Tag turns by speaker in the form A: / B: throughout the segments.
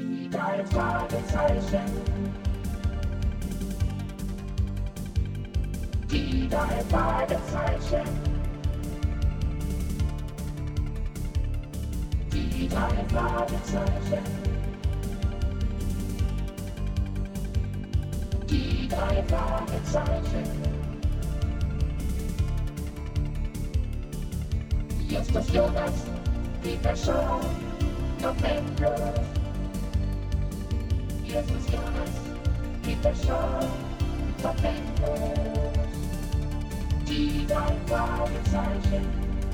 A: Die drei Fragezeichen. Die drei Fragezeichen. Die drei Fragezeichen. Die drei Fragezeichen. Jetzt ist Jonas, die Person, noch endlos. Jetzt ist Jonas, die Person, noch endlos. Die drei Fragezeichen.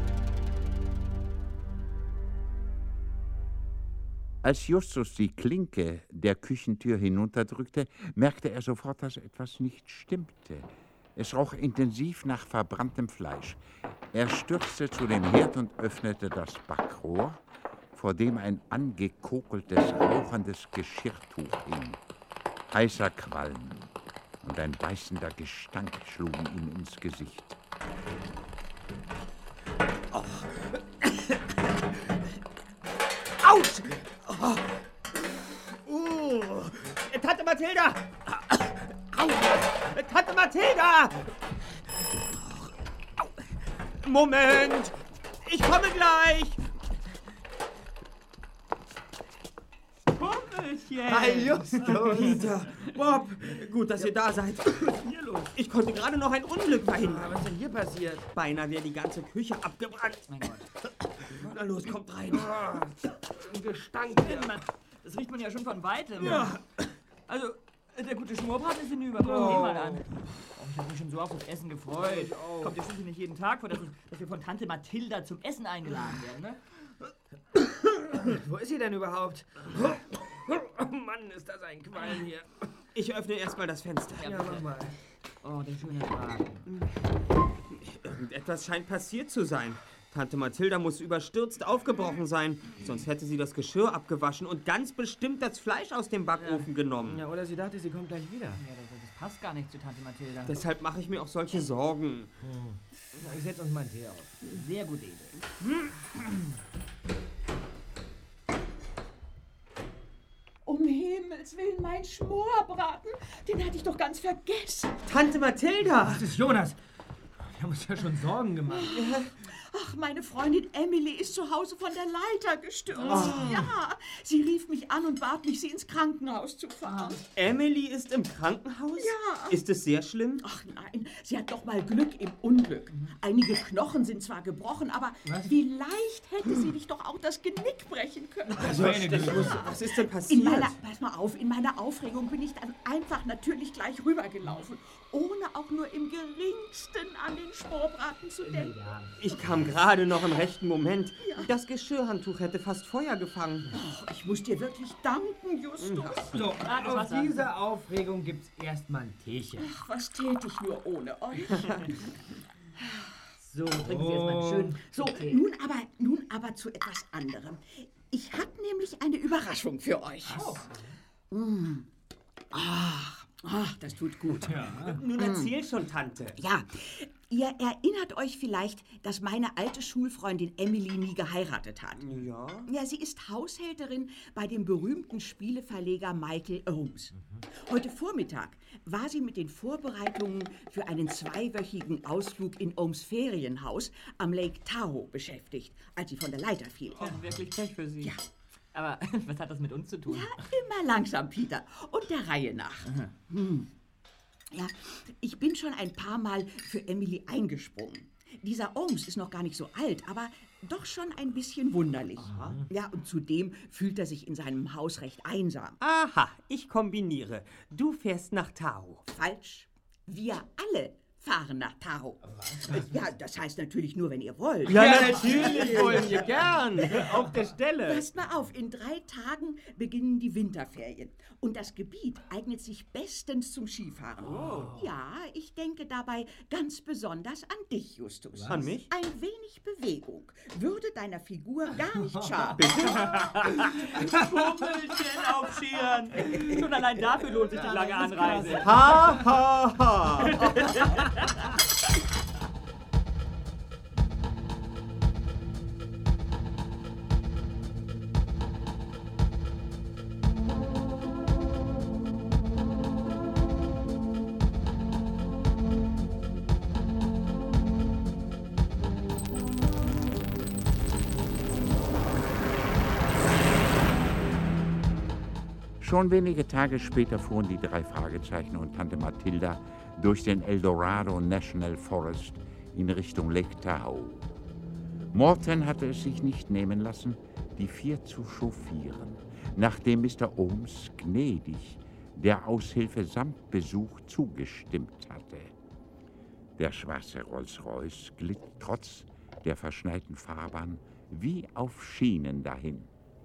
B: Als Justus die Klinke der Küchentür hinunterdrückte, merkte er sofort, dass etwas nicht stimmte. Es roch intensiv nach verbranntem Fleisch. Er stürzte zu dem Herd und öffnete das Backrohr, vor dem ein angekokeltes, rauchendes Geschirrtuch hing. Heißer Qualm und ein beißender Gestank schlugen ihm ins Gesicht.
C: Oh. Autsch! Oh. Tante Mathilda! Tante Mathilda! Moment! Ich komme gleich!
D: Pummelchen!
C: Hi, Justus! Peter, Bob, gut, dass ihr da seid. Was ist denn hier los? Ich konnte gerade noch ein Unglück verhindern.
D: Was ist denn hier passiert?
C: Beinahe wäre die ganze Küche abgebrannt.
D: Mein Gott.
C: Na los, kommt rein.
D: Ein Gestank hier.
E: Das riecht man ja schon von Weitem.
C: Ja.
E: Also, der gute Schnurrbart ist hinüber. Guck ihn mal an. Oh, ich habe mich schon so auf das Essen gefreut. Kommt ja schließlich nicht jeden Tag vor, dass wir von Tante Mathilda zum Essen eingeladen werden, ne?
D: Wo ist sie denn überhaupt? Oh Mann, ist das ein Qualm hier.
C: Ich öffne erstmal das Fenster.
D: Ja, mach mal.
E: Oh, der schöne Tag.
C: Irgendetwas scheint passiert zu sein. Tante Mathilda muss überstürzt aufgebrochen sein. Sonst hätte sie das Geschirr abgewaschen und ganz bestimmt das Fleisch aus dem Backofen genommen.
D: Ja, oder sie dachte, sie kommt gleich wieder.
E: Ja, das passt gar nicht zu Tante Mathilda.
C: Deshalb mache ich mir auch solche Sorgen.
D: Ich setze uns mal einen Tee auf.
E: Sehr gute Idee.
F: Um Himmels Willen, mein Schmorbraten, den hatte ich doch ganz vergessen.
C: Tante Mathilda!
D: Das ist Jonas. Wir haben uns ja schon Sorgen gemacht.
F: Ach, meine Freundin Emily ist zu Hause von der Leiter gestürzt.
C: Oh.
F: Ja, sie rief mich an und bat mich, sie ins Krankenhaus zu fahren.
C: Emily ist im Krankenhaus?
F: Ja.
C: Ist es sehr schlimm?
F: Ach nein, sie hat doch mal Glück im Unglück. Einige Knochen sind zwar gebrochen, aber vielleicht hätte sie dich doch auch das Genick brechen können.
C: Was ist denn passiert?
F: Pass mal auf, in meiner Aufregung bin ich dann einfach natürlich gleich rübergelaufen, ohne auch nur im geringsten an den Schmorbraten zu denken.
C: Ich kam gerade noch im rechten Moment. Das Geschirrhandtuch hätte fast Feuer gefangen.
F: Oh, ich muss dir wirklich danken, Justus.
D: So, auf diese Aufregung gibt's erstmal ein Teechen.
F: Ach, was täte ich nur ohne euch?
E: So, trinken Sie erstmal einen schönen
F: So,
E: Tee.
F: nun aber zu etwas anderem. Ich habe nämlich eine Überraschung für euch. Ach, das tut gut.
C: Nun erzähl schon, Tante.
F: Ja, ihr erinnert euch vielleicht, dass meine alte Schulfreundin Emily nie geheiratet hat.
C: Ja?
F: Ja, sie ist Haushälterin bei dem berühmten Spieleverleger Michael Ohms. Heute Vormittag war sie mit den Vorbereitungen für einen 2-wöchigen Ausflug in Ohms Ferienhaus am Lake Tahoe beschäftigt, als sie von der Leiter fiel.
E: Oh, wirklich Pech für Sie.
F: Ja.
E: Aber was hat das mit uns zu tun?
F: Ja, immer langsam, Peter. Und der Reihe nach. Ja, ich bin schon ein paar Mal für Emily eingesprungen. Dieser Ohms ist noch gar nicht so alt, aber doch schon ein bisschen wunderlich. Ja, und zudem fühlt er sich in seinem Haus recht einsam.
C: Aha, ich kombiniere. Du fährst nach Tahoe.
F: Falsch. Wir alle fahren nach Tahoe. Ja, das heißt natürlich nur, wenn ihr wollt.
C: Ja, natürlich wollen wir gern. Auf der Stelle.
F: Passt mal auf, in 3 Tagen beginnen die Winterferien. Und das Gebiet eignet sich bestens zum Skifahren. Ja, ich denke dabei ganz besonders an dich, Justus.
C: An mich?
F: Ein wenig Bewegung würde deiner Figur gar nicht schaden.
E: Pummelchen aufschieren. Schon allein dafür lohnt sich die lange Anreise.
C: Ha, ha, ha.
B: Schon wenige Tage später fuhren die 3 Fragezeichen und Tante Mathilda durch den Eldorado National Forest in Richtung Lake Tahoe. Morton hatte es sich nicht nehmen lassen, die 4 zu chauffieren, nachdem Mr. Ohms gnädig der Aushilfe samt Besuch zugestimmt hatte. Der schwarze Rolls-Royce glitt trotz der verschneiten Fahrbahn wie auf Schienen dahin.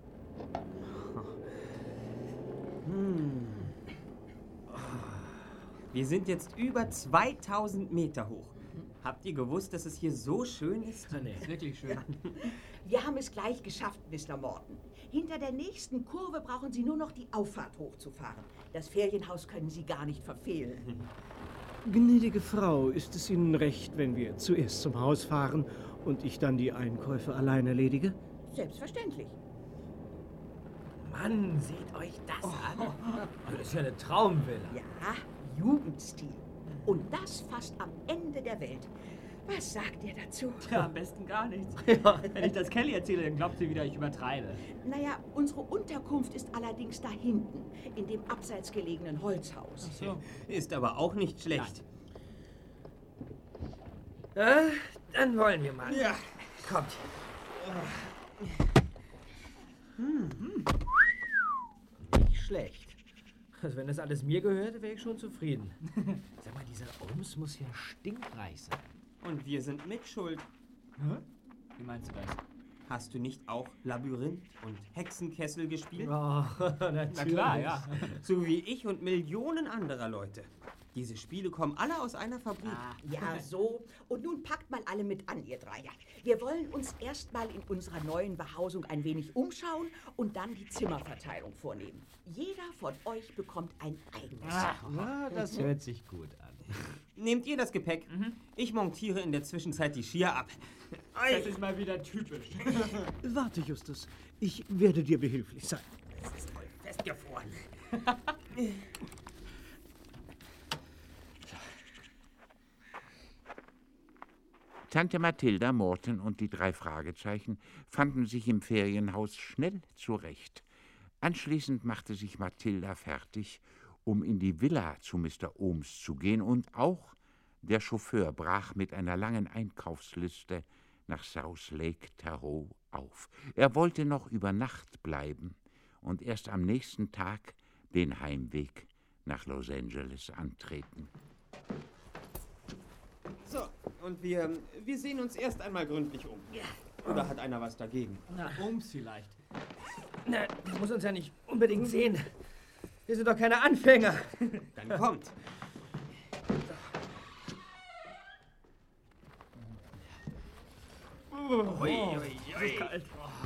C: Wir sind jetzt über 2000 Meter hoch. Habt ihr gewusst, dass es hier so schön ist?
E: Nee, ist wirklich schön.
F: Wir haben es gleich geschafft, Mr. Morton. Hinter der nächsten Kurve brauchen Sie nur noch die Auffahrt hochzufahren. Das Ferienhaus können Sie gar nicht verfehlen.
G: Gnädige Frau, ist es Ihnen recht, wenn wir zuerst zum Haus fahren und ich dann die Einkäufe allein erledige?
F: Selbstverständlich.
D: Mann, seht euch das an. Das ist ja eine Traumvilla.
F: Ja, Jugendstil. Und das fast am Ende der Welt. Was sagt ihr dazu?
E: Ja, am besten gar nichts. Wenn ich das Kelly erzähle, dann glaubt sie wieder, ich übertreibe.
F: Naja, unsere Unterkunft ist allerdings da hinten, in dem abseits gelegenen Holzhaus.
E: So.
C: Ist aber auch nicht schlecht.
D: Dann wollen wir mal.
C: Ja.
D: Kommt. Nicht schlecht. Also wenn das alles mir gehörte, wäre ich schon zufrieden. Sag mal, dieser Ohms muss ja stinkreich sein.
C: Und wir sind mitschuld.
E: Wie meinst du das?
C: Hast du nicht auch Labyrinth und Hexenkessel gespielt?
D: Oh,
E: Na klar, ja.
C: So wie ich und Millionen anderer Leute. Diese Spiele kommen alle aus einer Fabrik.
F: Ja, so. Und nun packt mal alle mit an, ihr drei. Wir wollen uns erstmal in unserer neuen Behausung ein wenig umschauen und dann die Zimmerverteilung vornehmen. Jeder von euch bekommt ein eigenes.
D: Ja, das hört sich gut an.
C: Nehmt ihr das Gepäck? Ich montiere in der Zwischenzeit die Skier ab.
E: Das ist mal wieder typisch.
G: Warte, Justus. Ich werde dir behilflich sein.
C: Das ist voll festgefroren.
B: Tante Mathilda, Morton und die 3 Fragezeichen fanden sich im Ferienhaus schnell zurecht. Anschließend machte sich Mathilda fertig, um in die Villa zu Mr. Ohms zu gehen, und auch der Chauffeur brach mit einer langen Einkaufsliste nach South Lake Tahoe auf. Er wollte noch über Nacht bleiben und erst am nächsten Tag den Heimweg nach Los Angeles antreten.
C: So, und wir sehen uns erst einmal gründlich um. Oder hat einer was dagegen?
E: Na, Ohms vielleicht.
D: Na, das muss uns ja nicht unbedingt sehen. Wir sind doch keine Anfänger.
C: Dann kommt.
E: Ist kalt.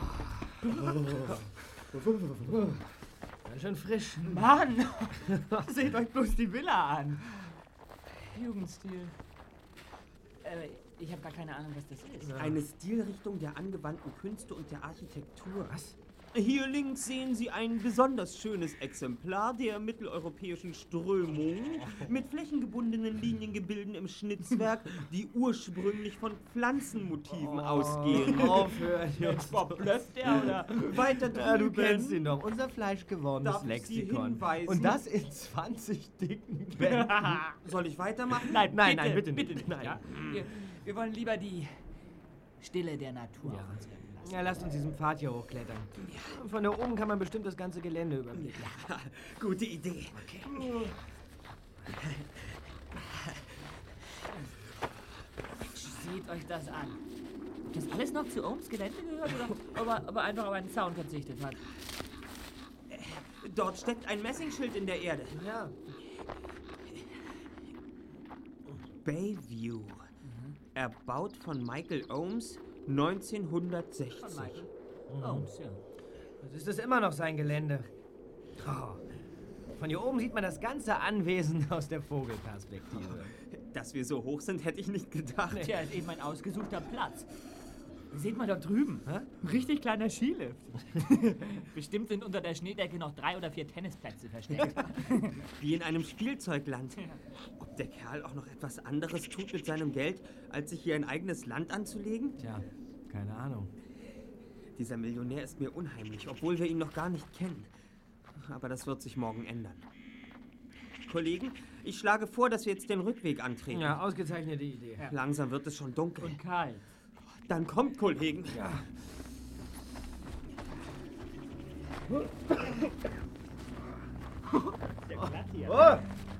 D: Ganz schön frisch.
E: Mann! Seht euch bloß die Villa an. Jugendstil. Ich habe gar keine Ahnung, was das ist.
C: Eine Stilrichtung der angewandten Künste und der Architektur. Was? Hier links sehen Sie ein besonders schönes Exemplar der mitteleuropäischen Strömung mit flächengebundenen Liniengebilden im Schnitzwerk, die ursprünglich von Pflanzenmotiven ausgehen.
D: Aufhören.
E: Jetzt verblüfft er, oder?
C: Weiter drüben.
D: Ja, du kennst ihn doch. Unser fleischgewordenes
C: Darf ich Sie
D: Lexikon.
C: hinweisen?
D: Und das in 20 dicken Bänden.
C: Soll ich weitermachen?
E: Nein,
D: bitte nicht.
E: Nein. Ja? Wir wollen lieber die Stille der Natur auf uns wirken lassen.
D: Ja, lasst uns diesen Pfad hier hochklettern. Von da oben kann man bestimmt das ganze Gelände überblicken.
C: Ja, gute Idee.
E: Seht euch das an. Ob das alles noch zu Ohms Gelände gehört oder ob er einfach auf einen Zaun verzichtet hat?
C: Dort steckt ein Messingschild in der Erde.
D: Ja.
C: Bayview. Erbaut von Michael Ohms 1960.
E: Von Michael Ohms, ja.
D: Das ist das immer noch sein Gelände. Oh. Von hier oben sieht man das ganze Anwesen aus der Vogelperspektive.
C: Dass wir so hoch sind, hätte ich nicht gedacht.
E: Tja, ist eben ein ausgesuchter Platz. Seht mal dort drüben. Ein richtig kleiner Skilift. Bestimmt sind unter der Schneedecke noch 3 oder 4 Tennisplätze versteckt.
C: Wie in einem Spielzeugland. Ob der Kerl auch noch etwas anderes tut mit seinem Geld, als sich hier ein eigenes Land anzulegen?
D: Tja, keine Ahnung.
C: Dieser Millionär ist mir unheimlich, obwohl wir ihn noch gar nicht kennen. Aber das wird sich morgen ändern. Kollegen, ich schlage vor, dass wir jetzt den Rückweg antreten.
D: Ja, ausgezeichnete Idee.
E: Ja.
C: Langsam wird es schon dunkel.
E: Und kalt.
C: Dann kommt, Kollegen.
D: Ja.
G: Oh,